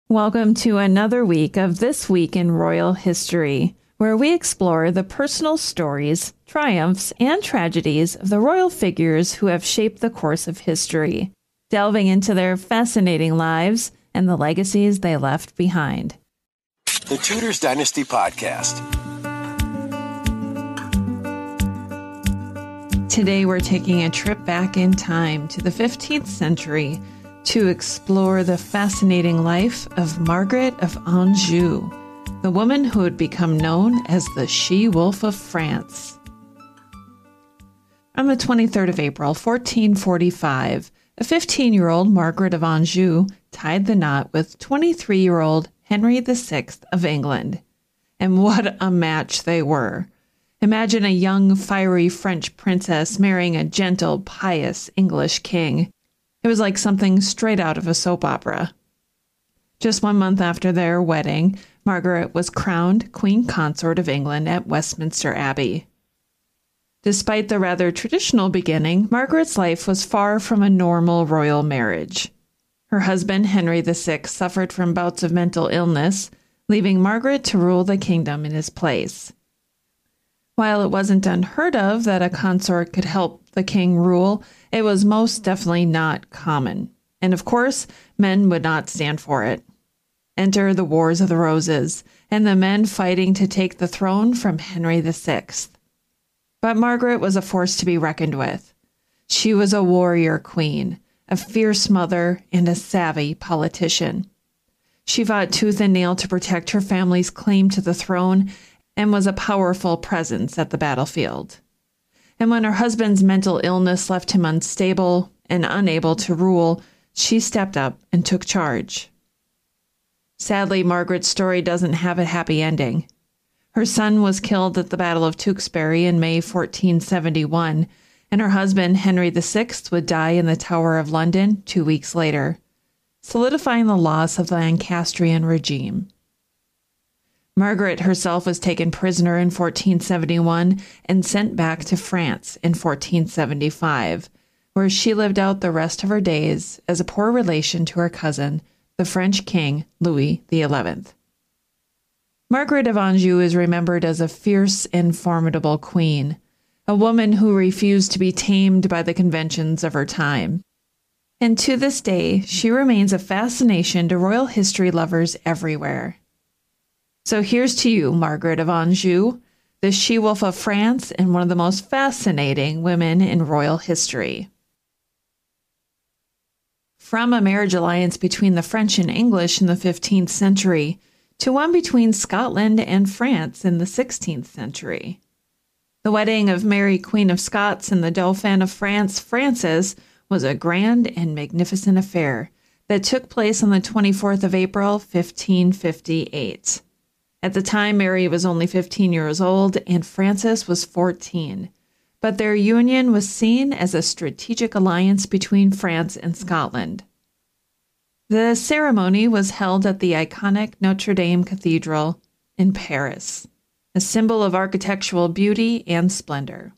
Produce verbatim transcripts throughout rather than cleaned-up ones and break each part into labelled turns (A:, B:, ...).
A: Welcome to another week of This Week in Royal History, where we explore the personal stories, triumphs, and tragedies of the royal figures who have shaped the course of history, delving into their fascinating lives and the legacies they left behind.
B: The Tudors Dynasty Podcast.
A: Today we're taking a trip back in time to the fifteenth century to explore the fascinating life of Margaret of Anjou, the woman who would become known as the She-Wolf of France. On the twenty-third of April, fourteen forty-five, a fifteen-year-old Margaret of Anjou tied the knot with twenty-three-year-old Henry the Sixth of England. And what a match they were. Imagine a young, fiery French princess marrying a gentle, pious English king. It was like something straight out of a soap opera. Just one month after their wedding, Margaret was crowned Queen Consort of England at Westminster Abbey. Despite the rather traditional beginning, Margaret's life was far from a normal royal marriage. Her husband, Henry the Sixth, suffered from bouts of mental illness, leaving Margaret to rule the kingdom in his place. While it wasn't unheard of that a consort could help the king rule, it was most definitely not common. And of course, men would not stand for it. Enter the Wars of the Roses, and the men fighting to take the throne from Henry the Sixth. But Margaret was a force to be reckoned with. She was a warrior queen, a fierce mother, and a savvy politician. She fought tooth and nail to protect her family's claim to the throne and was a powerful presence at the battlefield. And when her husband's mental illness left him unstable and unable to rule, she stepped up and took charge. Sadly, Margaret's story doesn't have a happy ending. Her son was killed at the Battle of Tewkesbury in May fourteen seventy-one, and her husband, Henry the Sixth, would die in the Tower of London two weeks later, solidifying the loss of the Lancastrian regime. Margaret herself was taken prisoner in fourteen seventy-one and sent back to France in fourteen seventy-five, where she lived out the rest of her days as a poor relation to her cousin, the French king Louis the Eleventh. Margaret of Anjou is remembered as a fierce and formidable queen, a woman who refused to be tamed by the conventions of her time. And to this day, she remains a fascination to royal history lovers everywhere. So here's to you, Margaret of Anjou, the She-Wolf of France and one of the most fascinating women in royal history. From a marriage alliance between the French and English in the fifteenth century to one between Scotland and France in the sixteenth century. The wedding of Mary, Queen of Scots, and the Dauphin of France, Francis, was a grand and magnificent affair that took place on the twenty-fourth of April, fifteen fifty-eight. At the time, Mary was only fifteen years old and Francis was fourteen, but their union was seen as a strategic alliance between France and Scotland. The ceremony was held at the iconic Notre Dame Cathedral in Paris, a symbol of architectural beauty and splendor.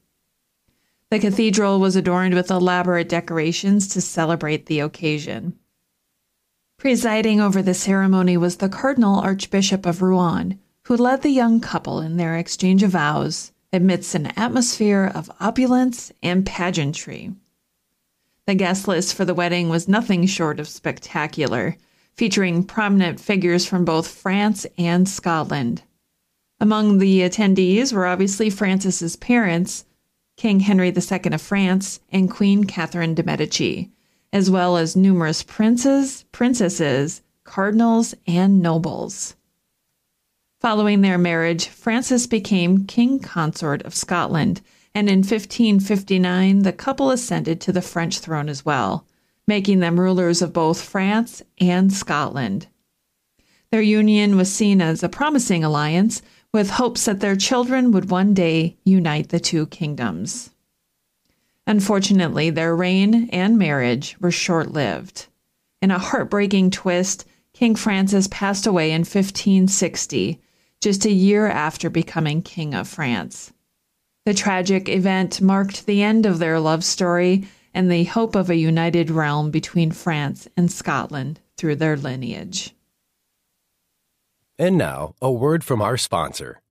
A: The cathedral was adorned with elaborate decorations to celebrate the occasion. Presiding over the ceremony was the Cardinal Archbishop of Rouen, who led the young couple in their exchange of vows amidst an atmosphere of opulence and pageantry. The guest list for the wedding was nothing short of spectacular, featuring prominent figures from both France and Scotland. Among the attendees were obviously Francis's parents, King Henry the Second of France and Queen Catherine de' Medici, as well as numerous princes, princesses, cardinals, and nobles. Following their marriage, Francis became King Consort of Scotland, and in fifteen fifty-nine, the couple ascended to the French throne as well, making them rulers of both France and Scotland. Their union was seen as a promising alliance, with hopes that their children would one day unite the two kingdoms. Unfortunately, their reign and marriage were short-lived. In a heartbreaking twist, King Francis passed away in fifteen sixty, just a year after becoming King of France. The tragic event marked the end of their love story and the hope of a united realm between France and Scotland through their lineage.
B: And now, a word from our sponsor.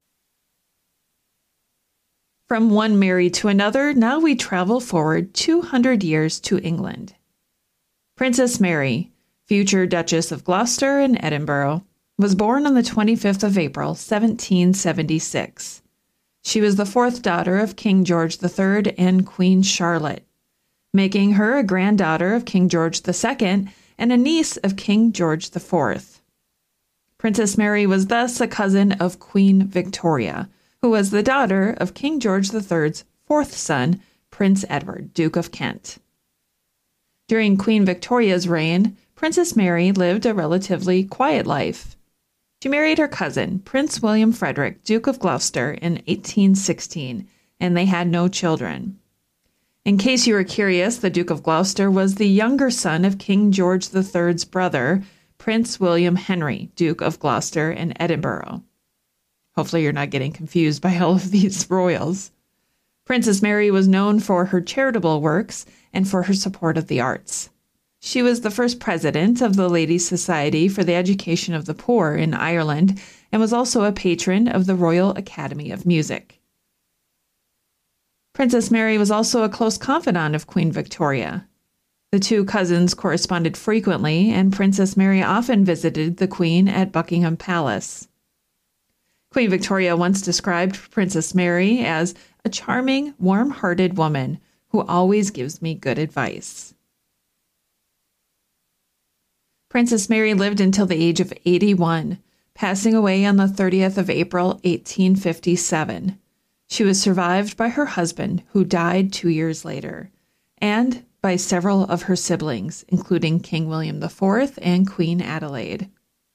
A: From one Mary to another, now we travel forward two hundred years to England. Princess Mary, future Duchess of Gloucester and Edinburgh, was born on the twenty-fifth of April, seventeen seventy-six. She was the fourth daughter of King George the Third and Queen Charlotte, making her a granddaughter of King George the Second and a niece of King George the Fourth. Princess Mary was thus a cousin of Queen Victoria, who was the daughter of King George the Third's fourth son, Prince Edward, Duke of Kent. During Queen Victoria's reign, Princess Mary lived a relatively quiet life. She married her cousin, Prince William Frederick, Duke of Gloucester, in eighteen sixteen, and they had no children. In case you were curious, the Duke of Gloucester was the younger son of King George the Third's brother, Prince William Henry, Duke of Gloucester and Edinburgh. Hopefully you're not getting confused by all of these royals. Princess Mary was known for her charitable works and for her support of the arts. She was the first president of the Ladies' Society for the Education of the Poor in Ireland and was also a patron of the Royal Academy of Music. Princess Mary was also a close confidant of Queen Victoria. The two cousins corresponded frequently, and Princess Mary often visited the Queen at Buckingham Palace. Queen Victoria once described Princess Mary as a charming, warm-hearted woman who always gives me good advice. Princess Mary lived until the age of eighty-one, passing away on the thirtieth of April, eighteen fifty-seven. She was survived by her husband, who died two years later, and by several of her siblings, including King William the Fourth and Queen Adelaide.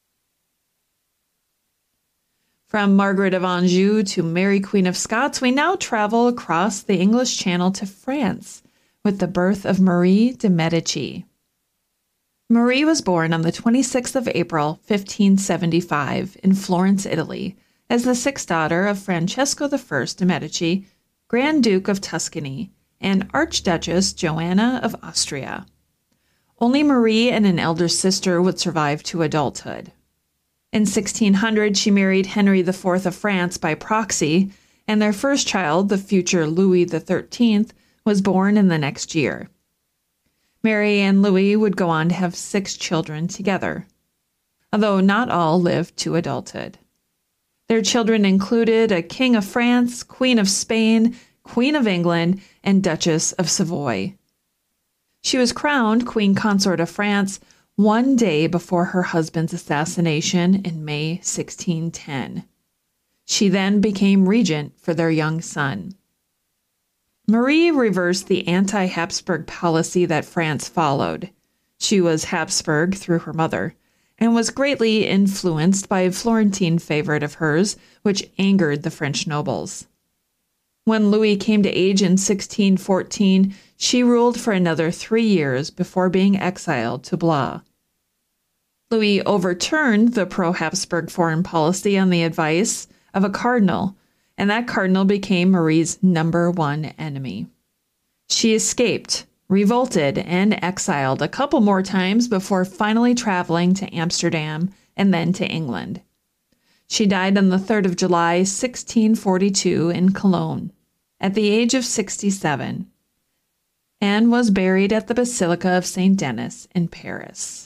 A: From Margaret of Anjou to Mary Queen of Scots, we now travel across the English Channel to France with the birth of Marie de Medici. Marie was born on the twenty-sixth of April, fifteen seventy-five, in Florence, Italy, as the sixth daughter of Francesco the First de Medici, Grand Duke of Tuscany, and Archduchess Joanna of Austria. Only Marie and an elder sister would survive to adulthood. In sixteen hundred, she married Henry the Fourth of France by proxy, and their first child, the future Louis the Thirteenth, was born in the next year. Mary and Louis would go on to have six children together, although not all lived to adulthood. Their children included a King of France, Queen of Spain, Queen of England, and Duchess of Savoy. She was crowned Queen Consort of France one day before her husband's assassination in May sixteen ten. She then became regent for their young son. Marie reversed the anti-Habsburg policy that France followed. She was Habsburg through her mother, and was greatly influenced by a Florentine favorite of hers, which angered the French nobles. When Louis came to age in sixteen fourteen, she ruled for another three years before being exiled to Blois. Louis overturned the pro-Habsburg foreign policy on the advice of a cardinal, and that cardinal became Marie's number one enemy. She escaped, revolted, and exiled a couple more times before finally traveling to Amsterdam and then to England. She died on the third of July, sixteen forty-two, in Cologne, at the age of sixty-seven, and was buried at the Basilica of Saint Denis in Paris.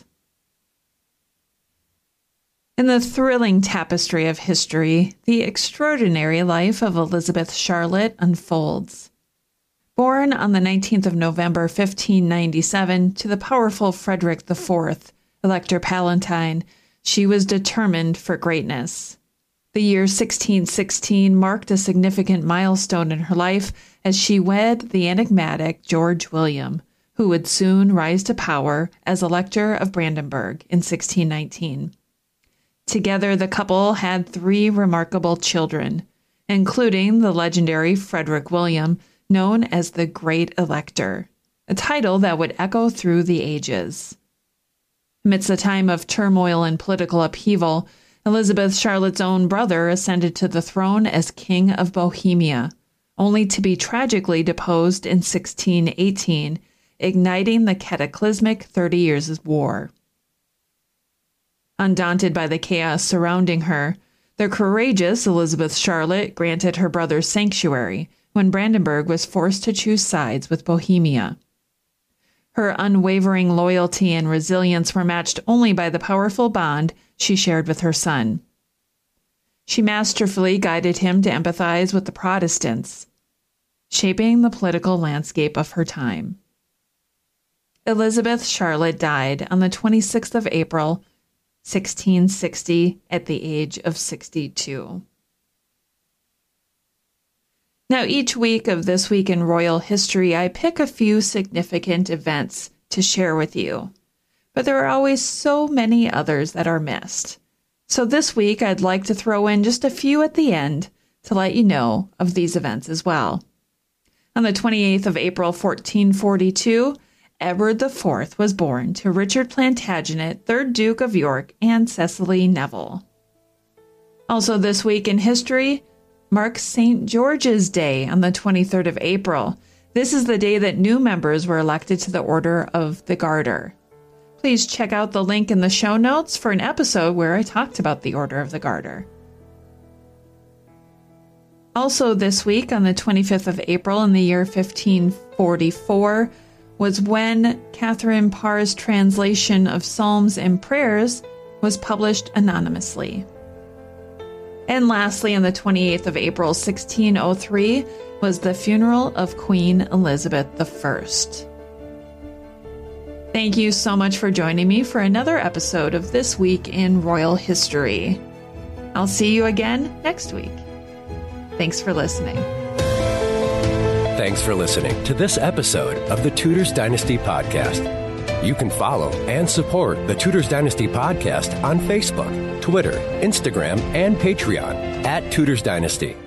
A: In the thrilling tapestry of history, the extraordinary life of Elizabeth Charlotte unfolds. Born on the nineteenth of November, fifteen ninety-seven, to the powerful Frederick the Fourth, Elector Palatine, she was determined for greatness. The year sixteen sixteen marked a significant milestone in her life as she wed the enigmatic George William, who would soon rise to power as Elector of Brandenburg in sixteen nineteen. Together, the couple had three remarkable children, including the legendary Frederick William, known as the Great Elector, a title that would echo through the ages. Amidst a time of turmoil and political upheaval, Elizabeth Charlotte's own brother ascended to the throne as King of Bohemia, only to be tragically deposed in sixteen eighteen, igniting the cataclysmic Thirty Years' War. Undaunted by the chaos surrounding her, the courageous Elizabeth Charlotte granted her brother sanctuary when Brandenburg was forced to choose sides with Bohemia. Her unwavering loyalty and resilience were matched only by the powerful bond she shared with her son. She masterfully guided him to empathize with the Protestants, shaping the political landscape of her time. Elizabeth Charlotte died on the twenty-sixth of April, sixteen sixty, at the age of sixty-two. Now, each week of This Week in Royal History, I pick a few significant events to share with you, but there are always so many others that are missed. So this week, I'd like to throw in just a few at the end to let you know of these events as well. On the twenty-eighth of April, fourteen forty-two, Edward the Fourth was born to Richard Plantagenet, third Duke of York, and Cecily Neville. Also this week in history marks Saint George's Day on the twenty-third of April. This is the day that new members were elected to the Order of the Garter. Please check out the link in the show notes for an episode where I talked about the Order of the Garter. Also this week, on the twenty-fifth of April in the year fifteen forty-four, was when Catherine Parr's translation of Psalms and Prayers was published anonymously. And lastly, on the twenty-eighth of April, sixteen oh three, was the funeral of Queen Elizabeth the First. Thank you so much for joining me for another episode of This Week in Royal History. I'll see you again next week. Thanks for listening.
B: Thanks for listening to this episode of the Tudors Dynasty Podcast. You can follow and support the Tudors Dynasty Podcast on Facebook, Twitter, Instagram, and Patreon at Tudors Dynasty.